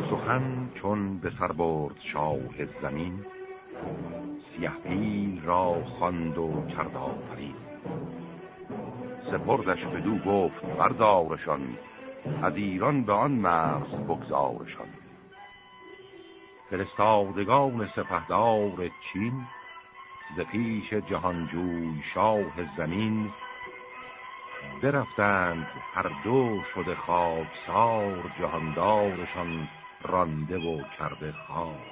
سخن چون به سر برد شاه زمین، سیه پیل را خواند و کرد آفرین. سپردش بدو گفت بردارشان، از ایران به آن مرز بگذارشان. فرستادگان سپهدار چین، ز پیش جهانجوی شاه زمین. برفتند هر دو شده خاکسار، جهاندارشان رانده و کرده خوار.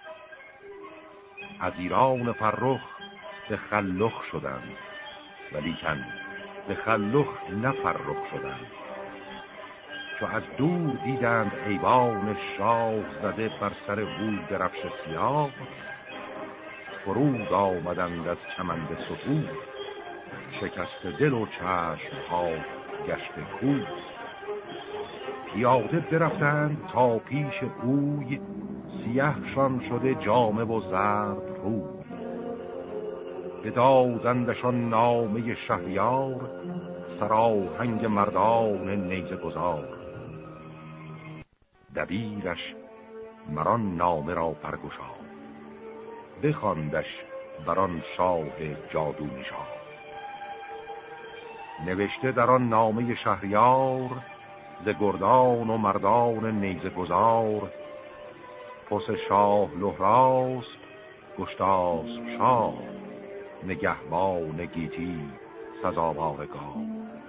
از ایران فرخ به خلخ شدند، ولیکن به خلخ نه فرخ شدند. چو از دور دیدند ایوان شاه، زده بر سر او درفش سیاه. فرود آمدند از کمند ستور، شکست دل و چشم ها گشت کوه. پیاده برفتند تا پیش اوی، سیه شان شده جامه و زرد روی. بدادندشان نامه شهریار، سراهنگ مردان نیزه گذار. دبیرش مران نامه را برگشاد، بخواندش بران شاه جادو نژاد. نوشته در آن نامه شهریار، ز گردان و مردان نیزه گذار. پس شاه لهراسپ گشتاسپ شاه، نگهبان گیتی سزاوار گاه.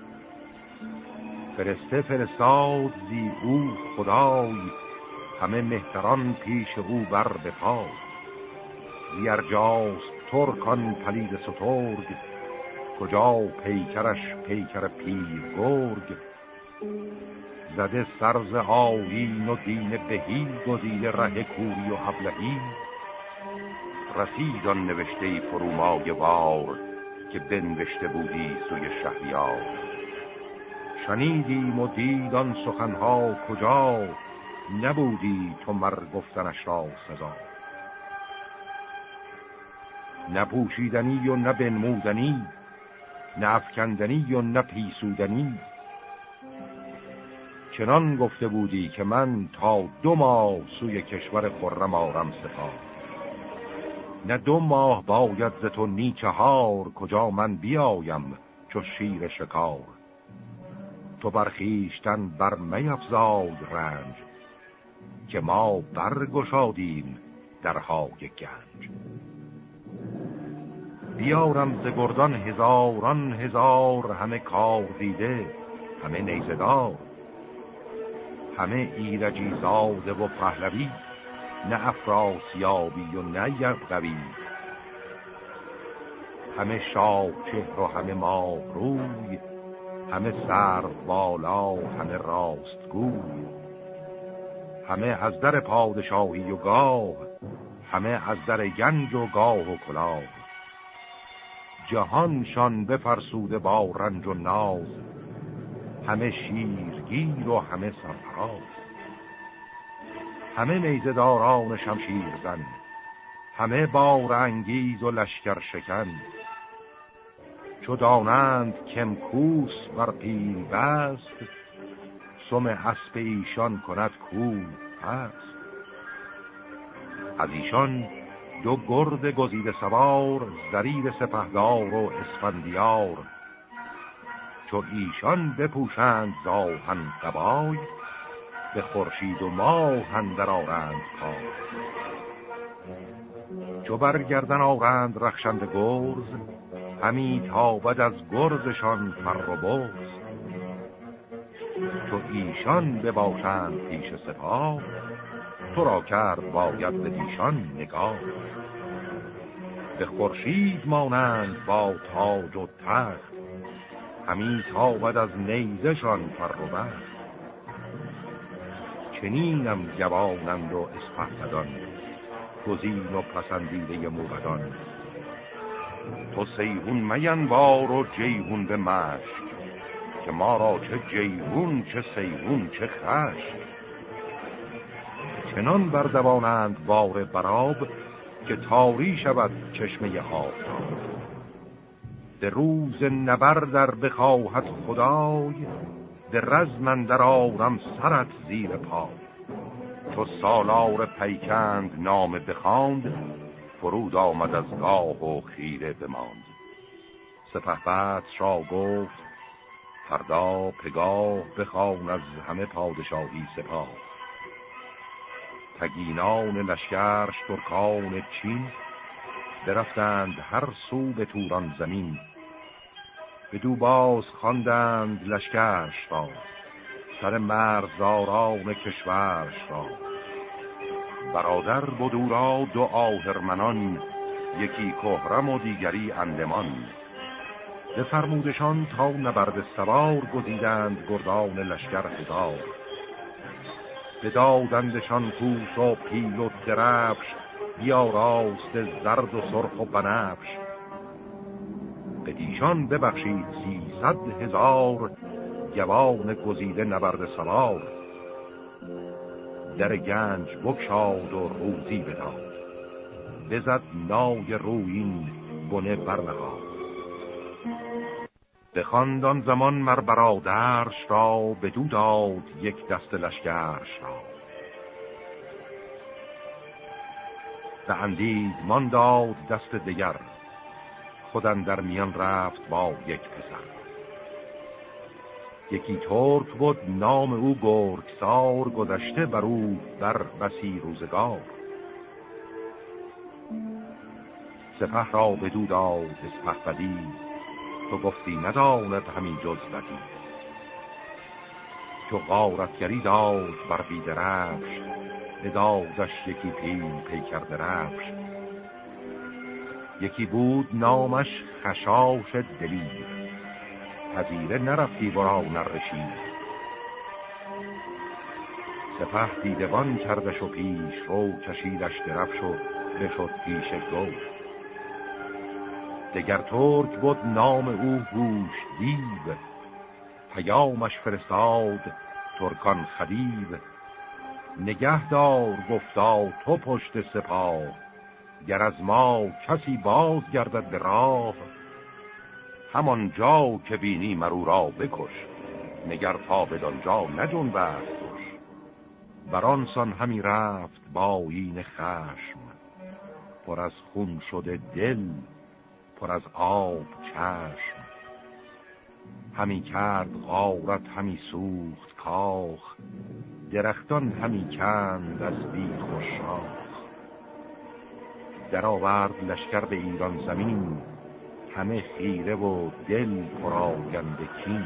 فرستاد زی او خدای، همه مهتران پیش او بر به پای. زی ارجاست ترکان پلید سترگ، کجا پیکرش پیکر پیر گرگ. زده سرز آیین و دین بهی، گزیده ره کوری و ابلهی. رسید آن نوشته فرومایه وار، که بنوشته بودی سوی شهریار. شنیدیم و دید آن سخنها کجا، نبودی تو مر گفتنش را سزا. نه پوشیدنی و نه بنمودنی، نه افکندنی و نه پیسودنی. چنان گفته بودی که من تا 2 ماه سوی کشور خرم آرم سپاه. نه 2 ماه باید ز تو نی 4، کجا من بیایم چو شیر شکار. تو برخیشتن بر میفزاد رنج، که ما برگشادیم درهای گنج. بیارم ز گردان هزاران هزار، همه کار دیده همه نیزدار. همه ایرجی زاده و پهلوی، نه افراسیابی و نه یبغوی. همه شاه چهر و همه ماه روی، همه سرو بالا همه راستگوی. همه از در پادشاهی و گاه، همه از در گنج و گاه و کلاه. جهانشان بفرسوده با رنج و ناز، همه شیرگیر و همه سرفراز. همه نیزداران شمشیر زن، همه بار انگیز و لشکر شکن. چو دانند کم کوس بر پیل بست، سم اسب ایشان کند کوه پست. از ایشان 2 گرد گزیده سوار، زریر سپهدار و اسفندیار. چو ایشان بپوشند زاهن قبای، به خورشید و ماه اندر آرند پای. چو برگردن آرند رخشنده گرز، همی تابد از گرزشان فر و بغز. چو ایشان بباشند پیش سپاه، تو را کرد باید به دیشان نگاه. به خورشید مانند با تاج و تخت، همی تابد از نیزشان فر و بخت. چنینم جوانند و اسپهبدان، گزین و پسندیده موبدان. تو سیهون مینوار و جیهون به مشک، که ما را چه جیهون چه سیهون چه خشک. چنان بردوانند بار براب، که تاری شود چشمه آفتاب. در روز نبرد در بخواهد خدای، در رزم اندر آرم سرت زیر پای. چو سالار پیکند نام بخواند، فرود آمد از گاه و خیره بماند. سپهبد را گفت فردا پگاه، بخوان از همه پادشاهی سپاه. تگینان لشکرش ترکان چین، برفتند هر سو به توران زمین. بدو باز خواندند لشکرش را، سر مرزداران کشورش را. برادر بدو را دو آهرمنان، یکی کهرم و دیگری اندمان. بفرمودشان تا نبرد سوار، گزیدند گردان لشکر هزار. بدادندشان کوس و پیل و درفش، بیاراست زرد و سرخ و بنفش. بدیشان ببخشید 300,000، جوان گزیده نبرد سوار. در گنج بگشاد و روزی بداد، بزد نای رویین بنه برنهاد. بخواند آن زمان مر برادرش را، بدو داد یک دست لشکرش را. به اندید مان داد دست دیگر، خودن در میان رفت با یک پسر. یکی ترک بود نام او گرگسار، گذشته بر او بر بسی روزگار. سپه را بدو داد اسپهبدی، تو گفتی نداند همین جز بدی. چو غارتگری داد بر بیدرفش، بدادش یکی پیل پیکر درفش. یکی بود نامش خشاش دلیر، پذیره نرفتی برا نرشید. سپه دیدبان کردش و پیش رو، کشیدش درفش و بشد پیش گو. دگر ترک بود نام او هوش دیو، پیامش فرستاد ترکان خدیو. نگه دار گفتا تو پشت سپاه، گر از ما کسی باز گردد به راه. همان جا که بینی مرو را بکش، نگر تا بدانجا نجنبد کش. برانسان همی رفت با این خشم، پر از خون شده دل پر از آب چشم. همی کرد غارت همی سوخت کاخ، درختان همی کند از بیخ و شاخ. در آورد لشکر به ایران زمین، همه خیره و دل پراگنده کین.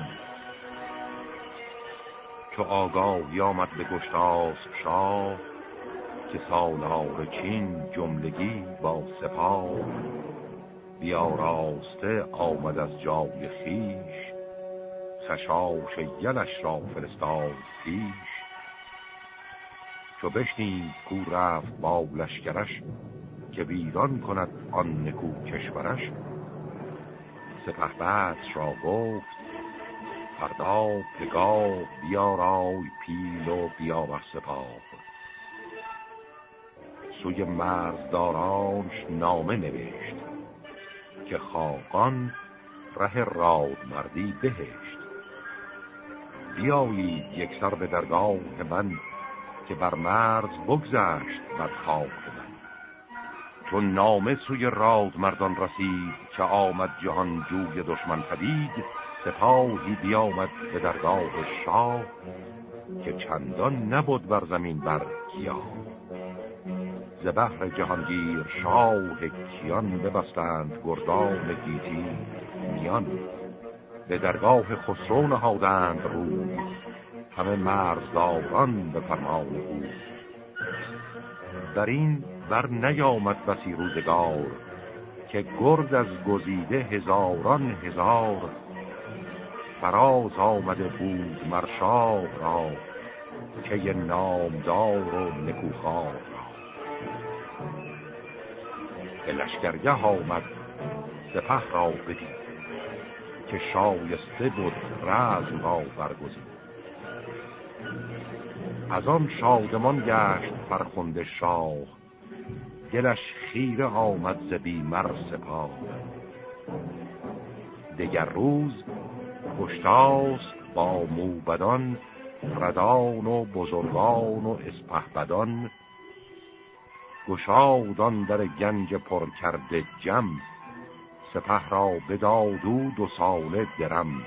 چو آگاهی آمد به گشتاسپ شاه، که سالار چین جملگی با سپاه. بیاراسته آمد از جای خیش، خشاش یلش را فرستاد پیش. چو بشنید کو رفت با لشکرش، که ویران کند آن نکو کشورش. سپهبد را گفت فردا پگاه، بیارای پیل و بیاور سپاه. سوی مرزدارانش نامه نوشت، که خاقان ره راد مردی بهشت. بیایید یک سر به درگاه من، که بر مرز بگذشت بر خاک من. چون نامه سوی راد مردان رسید، که آمد جهان جوی دشمن پدید. سپاهی بیامد به درگاه شاه، که چندان نبود بر زمین بر کیا. ز بهر جهانگیر شاه کیان، ببستند گردان گیتی میان. به درگاه خسرو نهادند روی، همه مرزداران به فرمان او. در این بر نیامد بسی روزگار، که گرد از گزیده هزاران هزار. فراز آمده بود مر شاه را، که یه نامدار و نکوخوار را. به لشکرگه آمد سپه را بدید، که شایسته بود رزم را برگزید. از آن شادمان گشت فرخنده شاه، دلش خیره آمد ز بیمر سپاه. دگر روز گشتاسپ با موبدان، ردان و بزرگان و اسپهبدان، گشادان در گنج پر کرده جم، سپه را بدادو 2 ساله درم.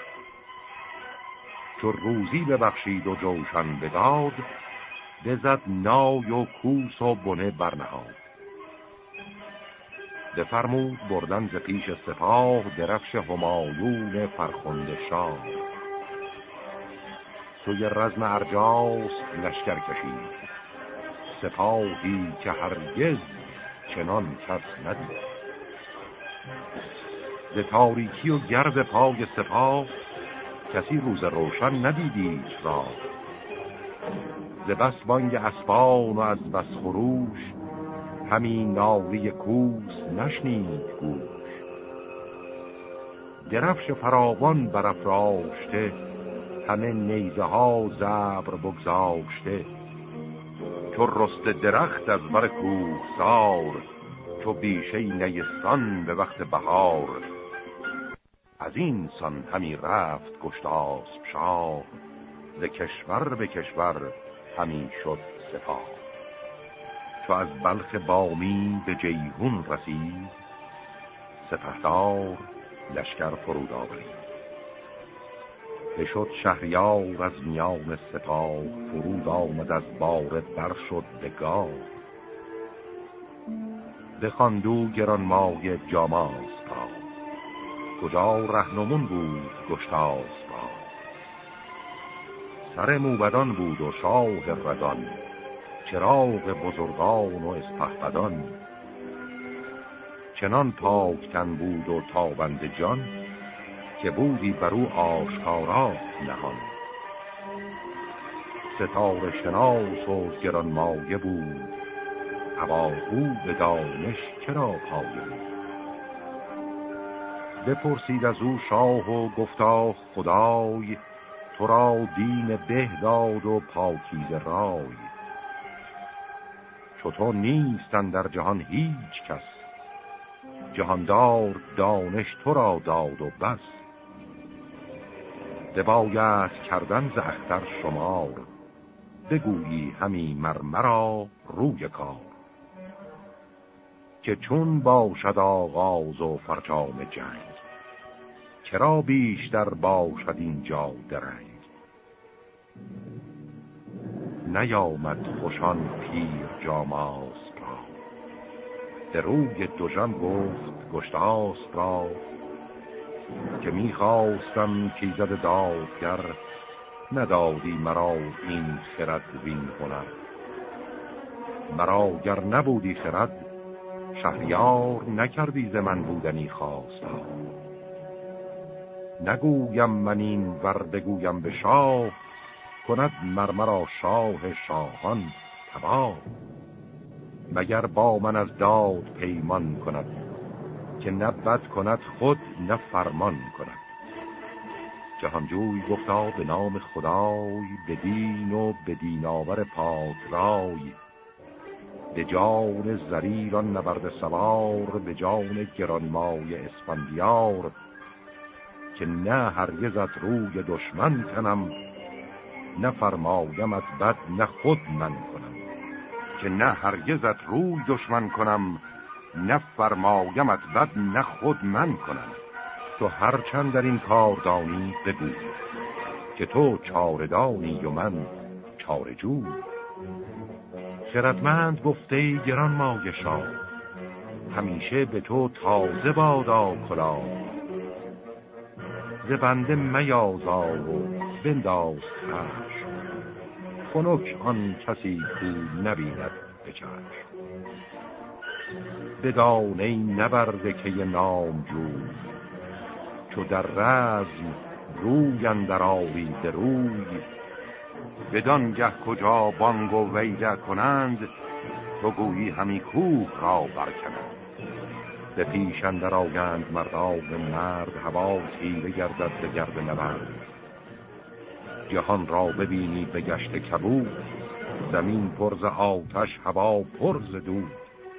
چو روزی ببخشید و جوشن بداد، بزد نای و کوس و بنه برنهاد. بفرمود بردن ز پیش سپاه، درفش همایون فرخنده شاه. سوی رزم ارجاس لشکر کشید، سپاهی که هرگز چنان کس ندید. ز تاریکی و گرد پای سپاه، کسی روز روشن ندیدی را. ز بس بانگ اسبان و از بس خروش، همین ناله کوس نشنید گوش. درفش فراوان برافراشته، همه نیزه ها زبر بگذاشته. چو رست درخت از بر کوهسار، چو بیشه نیستان به وقت بهار. از این سان همی رفت گشتاسپ شاه، ز کشور به کشور همی شد سپاه. چو از بلخ بامی به جیهون رسید، سپهدار لشکر فرود آورید. بشد شهریار از میان سپاه، فرود آمد از باره بر شد به گاه. بخواندو گرانمایه جاماسپ را، کجا رهنمون بود گشتاسپ را. سر موبدان بود و شاه ردان، چراغ بزرگان و اسپهبدان. چنان پاکتن بود و تابنده جان، که بودی برو آشکارا نهان. ستاره شناس و گرانمایه بود، ابا او به دانش چرا پایه بود. بپرسید از او شاه و گفتا خدای، تو را دین به داد و پاکیزه رای. چو تو نیستن در جهان هیچ کس، جهاندار دانش تو را داد و بس. بباید کردن ز اختر شمار، بگویی همی مرمرا روی کار. که چون باشد آغاز و فرجام جنگ، چرا بیشتر باشد اینجا درنگ. نیامد خوشان پیر جاماسپ را، به روی دژم گفت گشتاسپ را. که میخواستم کایزد دادگر، ندادی مرا این خرد وین هنر. مرا گر نبودی خرد، شهریار نکردی ز من بودنی خواستا. نگویم من این ور بگویم به شاه، کند مرمرا شاه شاهان تباه. مگر با من از داد پیمان کند، که نه بد کند خود نه فرمان کند. جهانجوی گفتا به نام خدای، به دین و به دیناور پاک رای. به جان زریران نبرد سوار، به جان گرانمای اسفندیار. که نه هرگزت روی دشمن کنم، نه فرمایمت بد نه خود من کنم. که نه هرگزت روی دشمن کنم، نه فرمایمت بد نه خود من کنم. تو هرچند در این کار دانی بگو، که تو چاردانی و من چارجو. خردمند گفته گرانمایه شاه، همیشه به تو تازه بادا کلاه. ز بنده میازار و بنداز خشم، خنک آن کسی کو نبیند به چشم. بدان ای نبرده که نامجوی، چو در رزم روی اندر آوید روی. بدان گه کجا بانگ و ویله کنند، تو گویی همی کوه را برکنند. به پیش اندر آگند مردان مرد، هوا تیره گردد به گرد نبرد. جهان را ببینی به گشت کبود، زمین پر ز آتش هوا پر ز دود.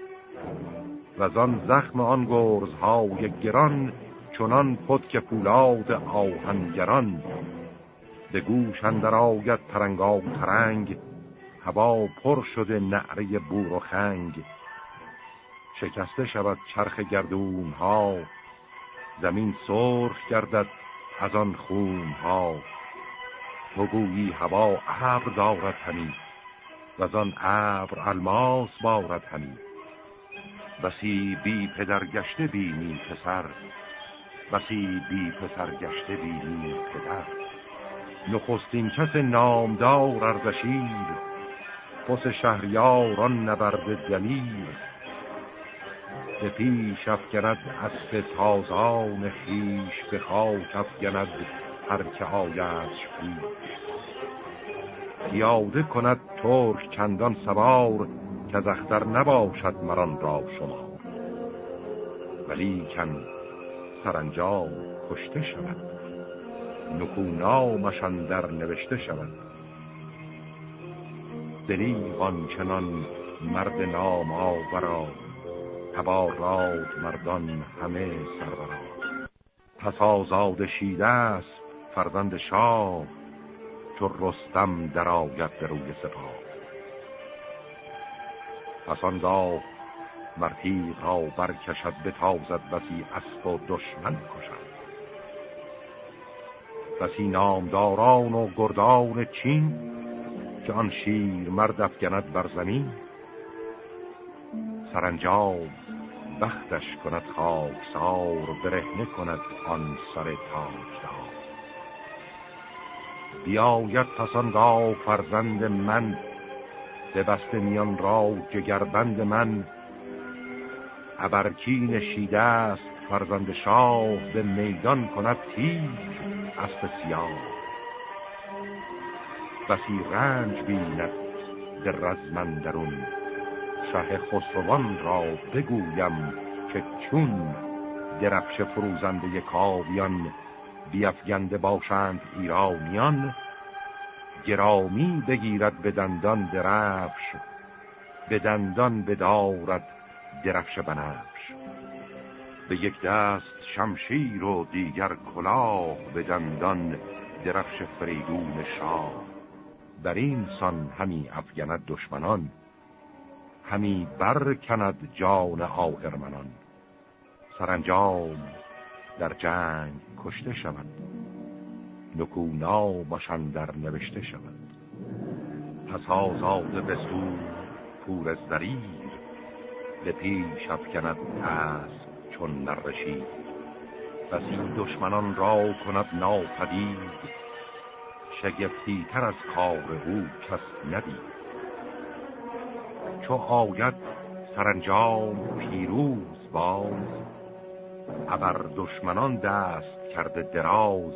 وزان زخم آن گرزهای گران، چنان پتک پولاد آهنگران. به گوش اندر آید ترنگا و ترنگ، هوا پر شده نعره بور و خنگ. شکسته شود چرخ گردون ها، زمین سرخ گردد از آن خون ها. تو گویی هوا ابر دارد همی، و از آن ابر الماس بارد همی. بسی بی پدر گشته بینی پسر، بسی بی پسر گشته بینی پدر. نخستین کس نامدار اردشیر، پس شهریاران نبرد دلیر. به پیش افگند اسب تازان خویش، به خاک افگند هر که آیدش پیش. پیاده کند ترک چندان سوار، که از اختر نباشد مران را شمار. ولیکن سرانجام کشته شود، نکونامش اندر نوشته شود. دریغ آنچنان مرد نام آورا، تباراد مردان همه سرورا. پس آزاد شیده است فرزند شاه، چو رستم در آید به روی سپاه. پس آنگاه مرتیغ را برکشد، بتازد بسی اسب و دشمن کشد. بسی نامداران و گردان چین، که آن شیر مرد افگند بر زمین. سرانجام بختش کند خاکسار، برهنه کند آن سر تاجدار. بیاید پس آنگاه فرزند من، به بسته میان را جگربند من. ابرکین شیده است فرزند شاه، به میدان کند تیز اسب سیاه. بسی رنج بیند در رزمندرون، شه خسروان را بگویم که چون درفش فروزنده کاویان، بیفگنده باشند ایرانیان. گرامی بگیرد به دندان درفش، به دندان بدارد درفش بنفش. به یک دست شمشیر و دیگر کلاه، به دندان درفش فریدون شاه. بر این سان همی افگند دشمنان، همی برکند جان آهرمنان. سرانجام در جنگ کشته شود، نکونامش اندر نوشته شود. پس آزاده بسود پور زریر، به پیش افگند اسب چون نرشید. بسی دشمنان را کند ناپدید، شگفتی تر از کار او کس ندید. چو آید سرانجام پیروز باز، ابر دشمنان دست کرده دراز.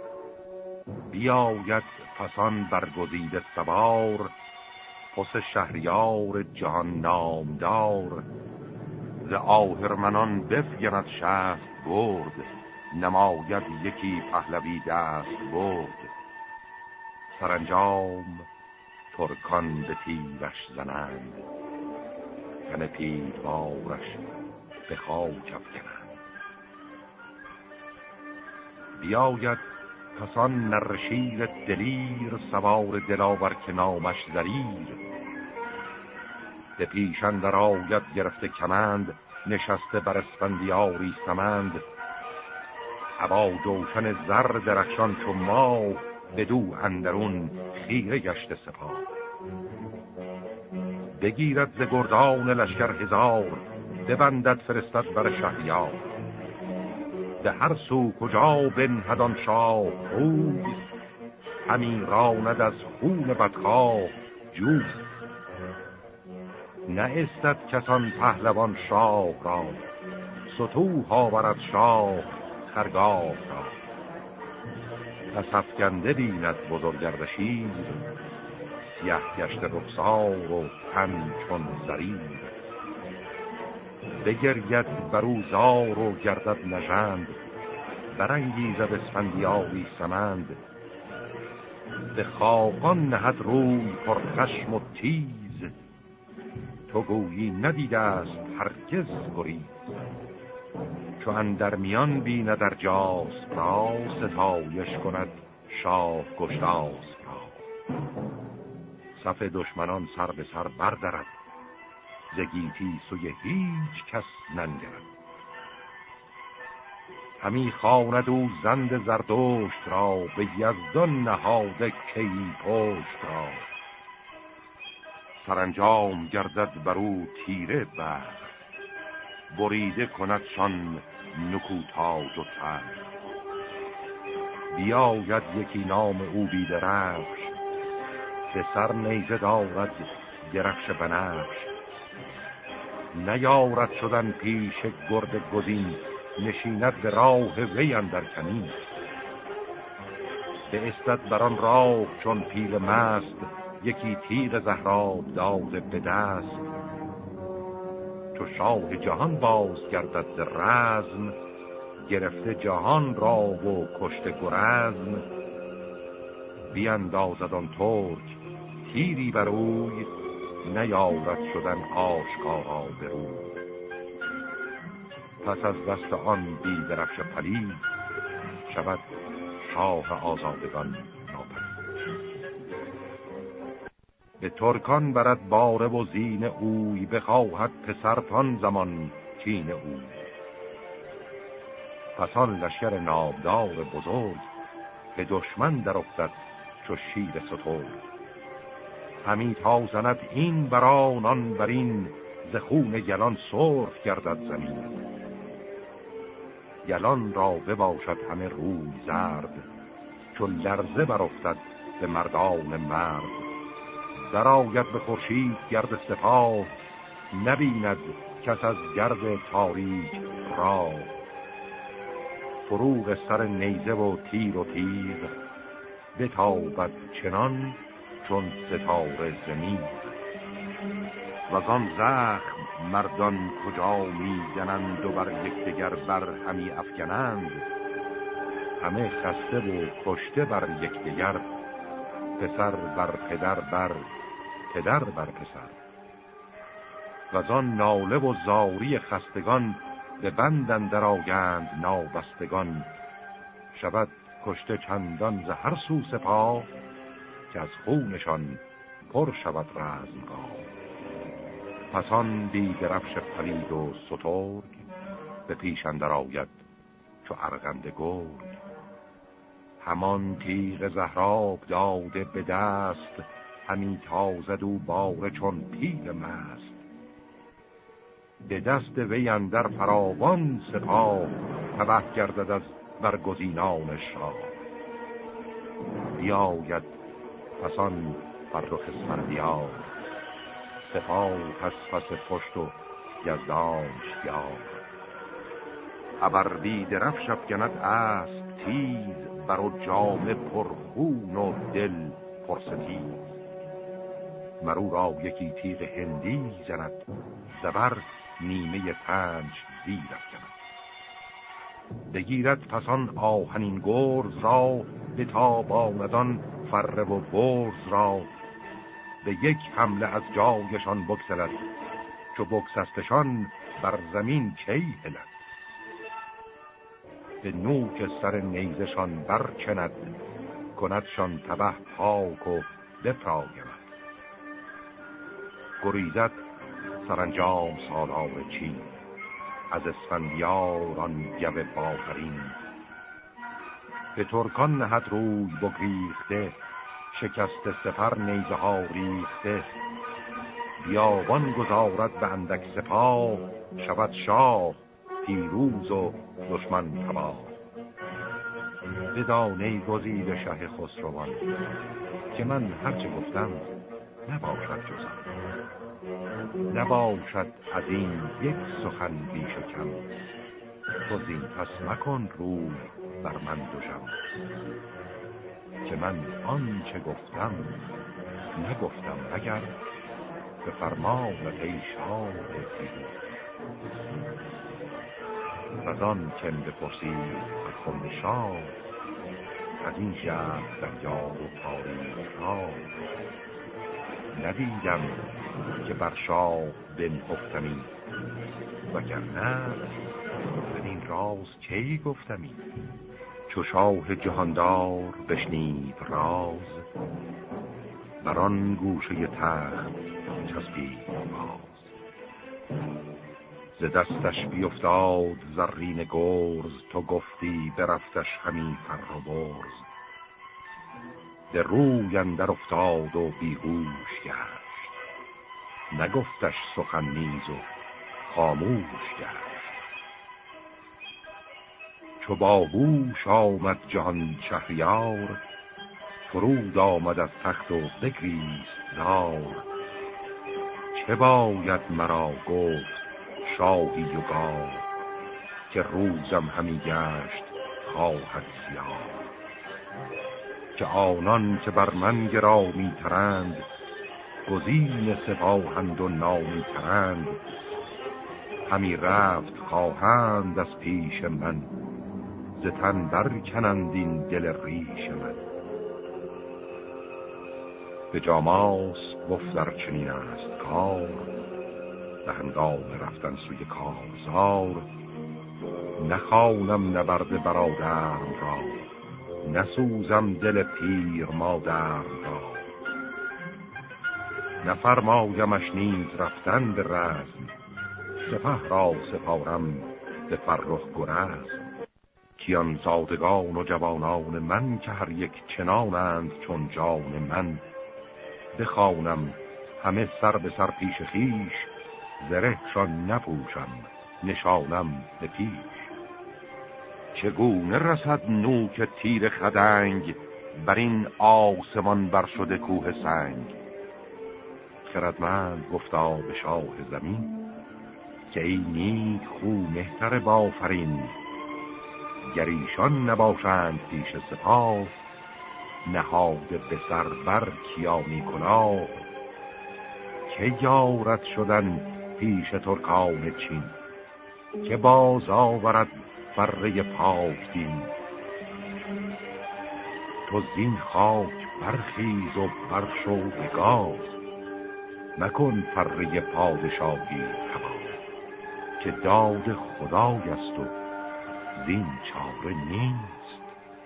بیاید پسان برگزیده سوار، پس شهریار جهان نامدار. ز آهرمنان بفگند شست برد، نماید یکی پهلوی دست برد. سرانجام ترکان به تیرش زنند، تن پیلوارش به خاک افکنند. بیاید پسان نرشیر دلیر، سوار دلاور که نامش زریر. به پیش اندر آید گرفته کمند، نشسته بر اسفندیاری سمند. ابا جوشن زر درخشان چو ماه، بدو اندرون خیره گشته سپاه. بگیرد ز گردان لشکر هزار، ببندد فرستد بر شهریار. به هر سو کجا بنهد آن شاه روی، همی راند از خون بدخواه جوی. نه استد کسان پهلوان شاه را، ستوه آورد شاه خرگاه را. پس افگنده بیند بزرگ اردشیر، سیه گشت رخسار و تن چون زریر. بگرید برو زار و گردد نژند، برانگیزد اسفندیاری سمند. به خاقان نهد روی پر خشم و تیز، تو گویی ندیده است هرگز گریز. چو اندر میان بیند در جاست را، ستایش کند شاه گشتاس را. صف دشمنان سر به سر بردرد، ز گیتی سوی هیچ کس ننگرد. همی خواند او زند زردشت را، به یزدان نهاده کی پشت را. سرانجام گردد بر او تیره بخت، بریده کندشان نکوتاج و تخت. بیاید یکی نام او بیدرفش، به سر نیزه دارد درفش بنفش. نیارد شدن پیش گرد گزین، نشیند به راه وی اندر کمین. به استد بران راه چون پیل مست، یکی تیغ زهراب داده به دست. چو شاه جهان باز گردد ز رزم، گرفته جهان را و کشته گرزم. بیندازد آن ترک تیری بر اوی، نیارد شدن آشکارا به روی. پس از دست آن بیدرفش پلید، شود شاه آزادگان ناپدید. به ترکان برد باره و زین اوی، بخواهد پسرتان زمان کین اوی. پس آن لشکر نامدار بزرگ، به دشمن در افتد چو شیر سترگ. همی تا زند این بران آن برین، ز خون یلان سرخ گردد زمین. یلان را بباشد همه روی زرد، چون لرزه برافتد به مردان مرد. در آید به خورشید گرد سپاه، نبیند کس از گرد تاریک راه. فروغ سر نیزه و تیر و تیغ، بتابد چنان چون ستاره زمین. وزان زخم مردان کجا می زنند، و بر یکدیگر بر همی افکنند. همه خسته و کشته بر یکدیگر، پسر بر پدر بر پدر بر پسر. وزان ناله و زاری خستگان، به بند اندر آیند نابستگان. شود کشته چندان ز هر سو سپاه، که از خونشان پر شود رزمگاه. پس آن بیدرفش پلید و سترگ، به پیش اندر آید چو ارغنده گرگ. همان تیغ زهراب داده به دست، همی تازد او باره چون پیل مست. به دست وی اندر فراوان سپاه، تبه گردد از برگزینان شاه. بیاید پسان فرخ اسفندیار، سپاه پس پشت و یزدانش یار. ابر بیدرفش افگند اسب تیز، بر و جامه پرخون و دل پرستیز. مرو را یکی تیغ هندی زند، زبر نیمه پنج زیر افگند. بگیرد پسان آهنین گرز را، به تاباندان فره و برز را. به یک حمله از جایشان بگسلد، چو بگسستشان بر زمین کی هلد. به نوک سر نیزشان برچند، کندشان تبه پاک و بپراگند. گریزد سرانجام سالار چین، از اسفندیار آن گو باهرین. به ترکان نهد روی بگریخته، شکست سپر نیزه ها ریخته. بیابان گذارد به اندک سپاه، شود شاه پیروز و دشمن تباه. بدانی گزیده شه خسروان، که من هرچه گفتم نباشد جزم. نباشد از این یک سخن بیش و کم، تو زین پس مکن روی بر من دوشم. که من آنچه گفتم نگفتم مگر، به فرمانت ای شاه پیروز. وزان که بپرسید فرخنده شاه، از این شهر دریا و تاریخ را. ندیدم که بر شاه بنهفتمی، وگرنه بدین راز کی گفتمی. چو شاه جهاندار بشنید راز، بران گوشه تخت چسبید باز. ز دستش بیفتاد زرین گرز، تو گفتی برفتش همی فر و برز. در روی اندر افتاد و بیهوش گشت، نگفتش سخن نیز و خاموش گشت. چو با هوش آمد جهان شهریار، فرود آمد از تخت و بگریست زار. چه باید مرا گفت شاهی و گاه، که روزم همی گشت خواهد سیاه. که آنان که بر من گرامی ترند، گزین سپاهند و نامی ترند. همی رفت خواهند از پیش من، ز تن برکنند این دل ریش من. به جاماس گفتر چنین است کار، به هنگام رفتن سوی کارزار. نخوانم نبرد برادرم را، نسوزم دل پیر مادرم را. نفرمایمش نیز رفتن به رزم، سپه را سپارم به فرخ گرزم. کیان زادگان و جوانان من، که هر یک چنانند چون جان من. بخوانم همه سر به سر پیش خیش، زرهشان نپوشم نشانم به پیش. چگونه رسد نوک تیر خدنگ، بر این آسمان بر شده کوه سنگ. خردمند گفتا به شاه زمین، که ای نیک خو مهتر بافرین. گر ایشان نباشند پیش سپاه، نهاده به سر بر کیانی کلاه. که یارد شدن پیش ترکان چین، که باز آورد فره پاک دین. تو زین خاک برخیز و برشو بگاز، مکن فره پادشاهی هوا. که داد خدای است و زین چاره نیست،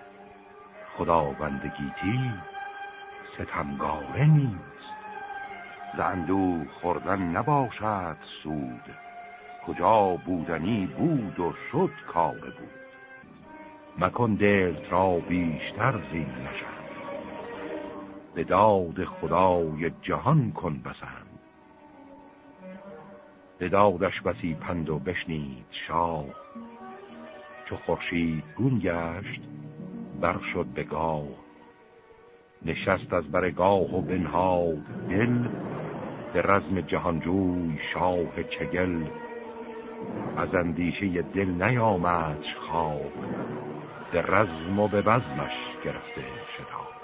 خداوندگیتی ستمگاره نیست. ز اندوه خوردن نباشد سود، کجا بودنی بود و شد کار بود. مکن دلت را بیشتر زین نشد، به داد خدای جهان کن بسند. به دادش بسی پند و بشنید شاه، چو خورشید گون گشت بر شد به گاه. نشست از بر گاه و بنهاد دل، به رزم جهانجوی شاه چگل. از اندیشه دل نیامدش خواب، به رزم و به بزمش گرفته شتاب.